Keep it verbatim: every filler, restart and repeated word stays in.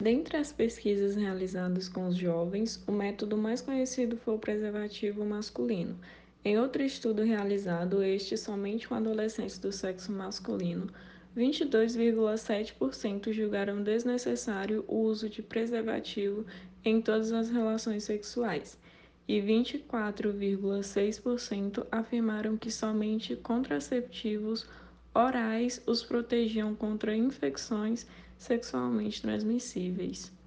Dentre as pesquisas realizadas com os jovens, o método mais conhecido foi o preservativo masculino. Em outro estudo realizado, este somente com adolescentes do sexo masculino, vinte e dois vírgula sete por cento julgaram desnecessário o uso de preservativo em todas as relações sexuais, e vinte e quatro vírgula seis por cento afirmaram que somente contraceptivos orais os protegiam contra infecções sexualmente transmissíveis.